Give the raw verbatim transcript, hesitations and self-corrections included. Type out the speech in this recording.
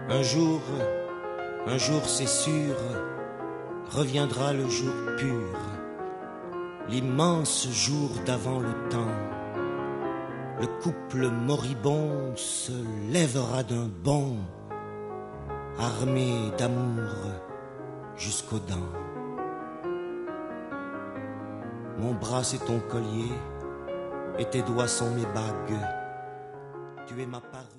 Un jour, un jour c'est sûr, reviendra le jour pur, l'immense jour d'avant le temps. Le couple moribond se lèvera d'un bond, armé d'amour jusqu'aux dents. Mon bras c'est ton collier, et tes doigts sont mes bagues. Tu es ma parole.